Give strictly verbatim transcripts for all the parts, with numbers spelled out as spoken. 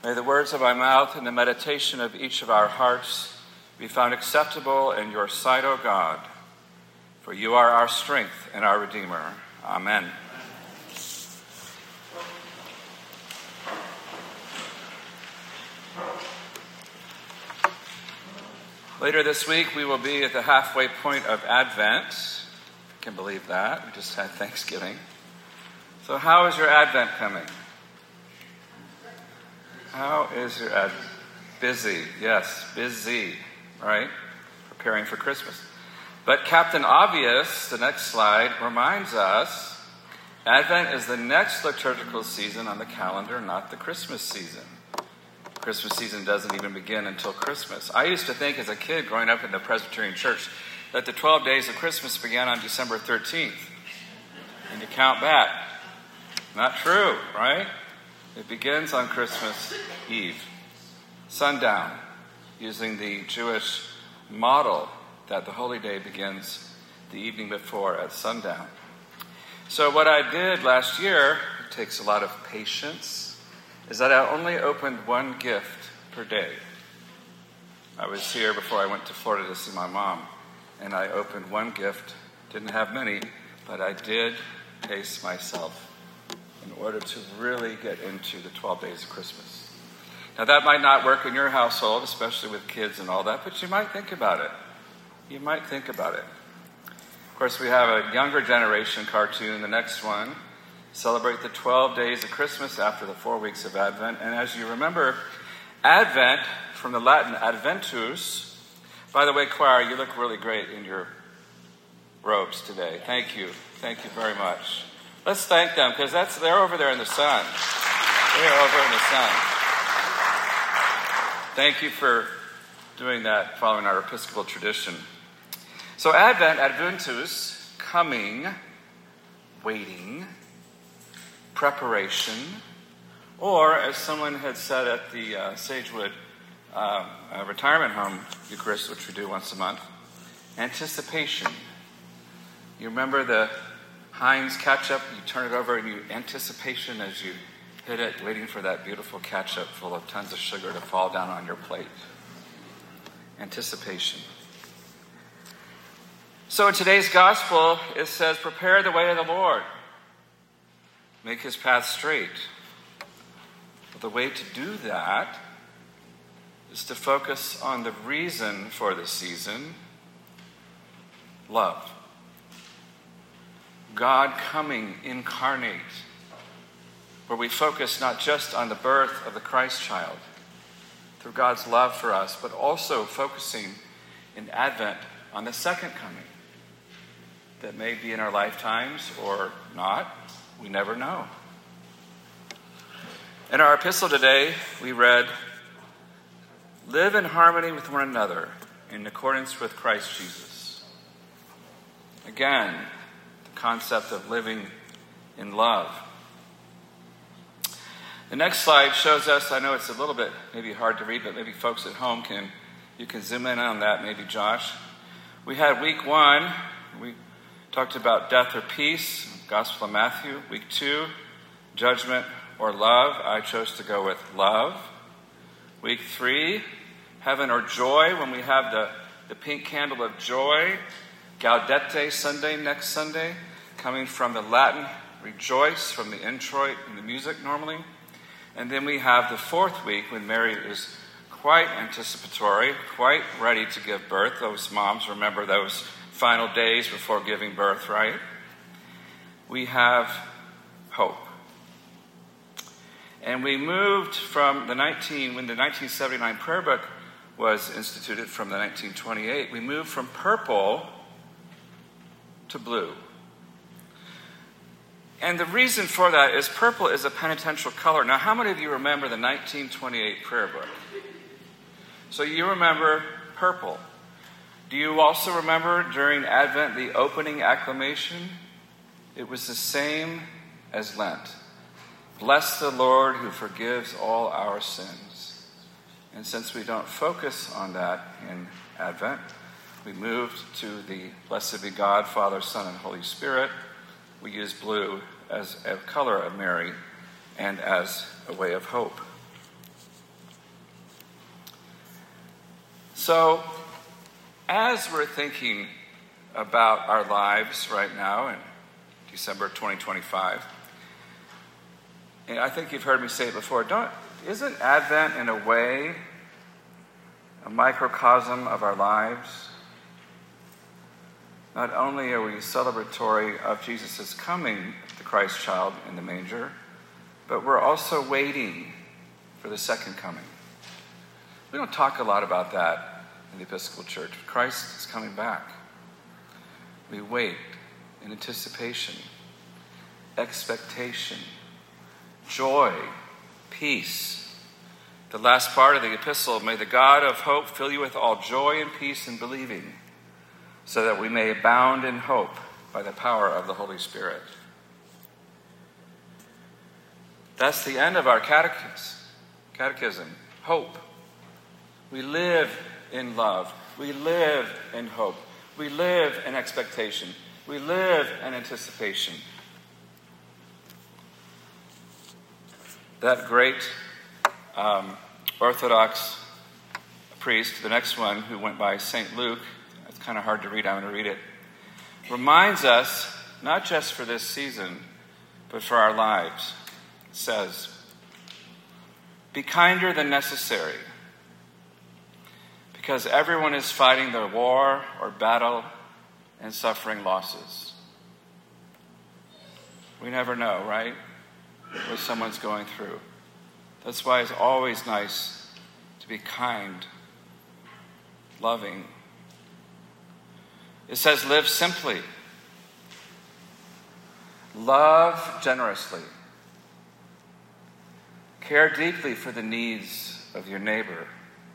May the words of my mouth and the meditation of each of our hearts be found acceptable in your sight, O God, for you are our strength and our Redeemer. Amen. Later this week, we will be at the halfway point of Advent. I can believe that. We just had Thanksgiving. So how is your Advent coming? How is your Advent? Busy. Yes, busy, right? Preparing for Christmas. But Captain Obvious, the next slide, reminds us Advent is the next liturgical season on the calendar, not the Christmas season. Christmas season doesn't even begin until Christmas. I used to think as a kid growing up in the Presbyterian Church that the twelve days of Christmas began on December thirteenth. And you count back. Not true, right? It begins on Christmas Eve, sundown, using the Jewish model that the holy day begins the evening before at sundown. So what I did last year, it takes a lot of patience, is that I only opened one gift per day. I was here before I went to Florida to see my mom, and I opened one gift. Didn't have many, but I did pace myself in order to really get into the twelve days of Christmas. Now that might not work in your household, especially with kids and all that, but you might think about it. You might think about it. Of course, we have a younger generation cartoon, the next one. Celebrate the twelve days of Christmas after the four weeks of Advent. And as you remember, Advent, from the Latin adventus. By the way, choir, you look really great in your robes today. Thank you. Thank you very much. Let's thank them, because that's they're over there in the sun. They're over in the sun. Thank you for doing that, following our Episcopal tradition. So Advent, adventus, coming, waiting, preparation, or as someone had said at the uh, Sagewood uh, uh, retirement home Eucharist, which we do once a month, anticipation. You remember the Heinz ketchup? You turn it over and you anticipation as you hit it, waiting for that beautiful ketchup full of tons of sugar to fall down on your plate. Anticipation. So in today's gospel, it says, prepare the way of the Lord. Make his path straight. Well, the way to do that is to focus on the reason for the season, love. God coming incarnate, where we focus not just on the birth of the Christ child, through God's love for us, but also focusing in Advent on the second coming that may be in our lifetimes or not. We never know. In our epistle today, we read, live in harmony with one another in accordance with Christ Jesus. Again, the concept of living in love. The next slide shows us, I know it's a little bit maybe hard to read, but maybe folks at home can, you can zoom in on that, maybe Josh. We had week one, we talked about death or peace, Gospel of Matthew. Week two, judgment or love. I chose to go with love. Week three, heaven or joy, when we have the, the pink candle of joy. Gaudete Sunday, next Sunday, coming from the Latin rejoice, from the introit in the music normally. And then we have the fourth week when Mary is quite anticipatory, quite ready to give birth. Those moms remember those final days before giving birth, right? We have hope. And we moved from the nineteen, when the nineteen seventy-nine prayer book was instituted from the nineteen twenty-eight, we moved from purple to blue. And the reason for that is purple is a penitential color. Now, how many of you remember the nineteen twenty-eight prayer book? So you remember purple. Do you also remember during Advent the opening acclamation? It was the same as Lent. Bless the Lord who forgives all our sins. And since we don't focus on that in Advent, we moved to the blessed be God, Father, Son, and Holy Spirit. We use blue as a color of Mary and as a way of hope. So, as we're thinking about our lives right now in December twenty twenty-five, and I think you've heard me say it before, don't, isn't Advent in a way a microcosm of our lives? Not only are we celebratory of Jesus' coming, the Christ child in the manger, but we're also waiting for the second coming. We don't talk a lot about that in the Episcopal Church. Christ is coming back. We wait in anticipation, expectation, joy, peace. The last part of the epistle, may the God of hope fill you with all joy and peace in believing, so that we may abound in hope by the power of the Holy Spirit. That's the end of our catechism. Catechism, hope. We live in love. We live in hope. We live in expectation. We live in anticipation. That great um, Orthodox priest, the next one, who went by Saint Luke, it's kind of hard to read, I'm going to read it, reminds us, not just for this season, but for our lives. It says, be kinder than necessary, because everyone is fighting their war or battle and suffering losses. We never know, right, what someone's going through. That's why it's always nice to be kind, loving. It says, live simply. Love generously. Care deeply for the needs of your neighbor.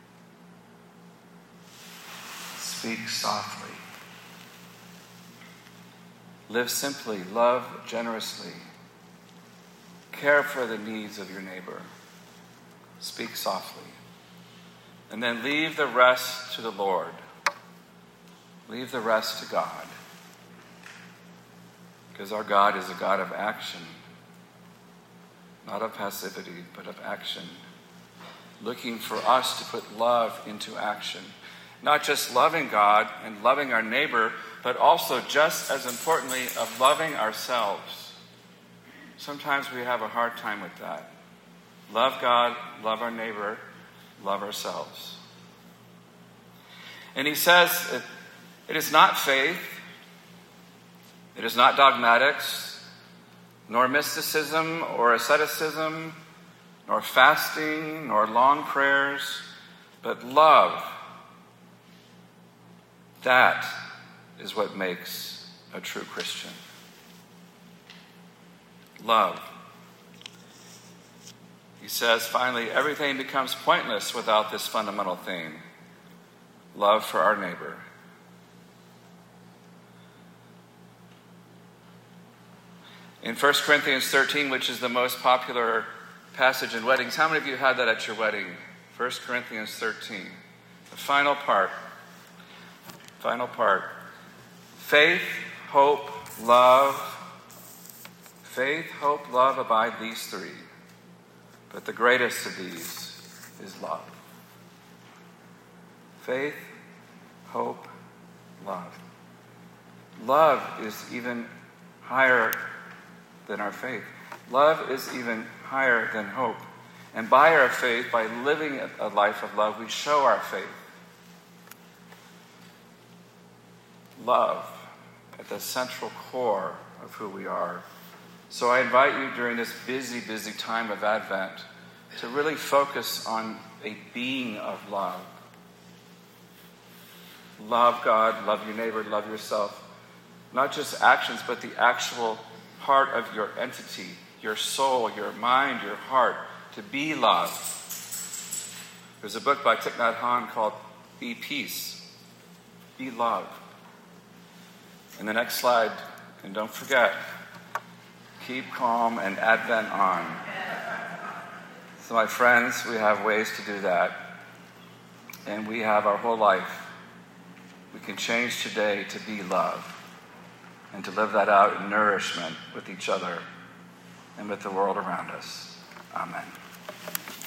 Speak softly. Live simply. Love generously. Care for the needs of your neighbor. Speak softly. And then leave the rest to the Lord. Leave the rest to God. Because our God is a God of action. Not of passivity, but of action. Looking for us to put love into action. Not just loving God and loving our neighbor, but also, just as importantly, of loving ourselves. Sometimes we have a hard time with that. Love God, love our neighbor, love ourselves. And he says, it, it is not faith, it is not dogmatics, nor mysticism or asceticism, nor fasting, nor long prayers, but love. That is what makes a true Christian. Love. He says, finally, everything becomes pointless without this fundamental thing. Love for our neighbor. In First Corinthians thirteen, which is the most popular passage in weddings, how many of you had that at your wedding? First Corinthians thirteen. The final part. Final part. Faith, hope, love. Faith, hope, love abide these three. But the greatest of these is love. Faith, hope, love. Love is even higher than our faith. Love is even higher than hope. And by our faith, by living a life of love, we show our faith. Love at the central core of who we are. So I invite you during this busy, busy time of Advent to really focus on a being of love. Love God, love your neighbor, love yourself. Not just actions, but the actual part of your entity, your soul, your mind, your heart, to be love. There's a book by Thich Nhat Hanh called Be Peace. Be love. And the next slide, and don't forget, keep calm and Advent on. So my friends, we have ways to do that. And we have our whole life. We can change today to be love and to live that out in nourishment with each other and with the world around us. Amen.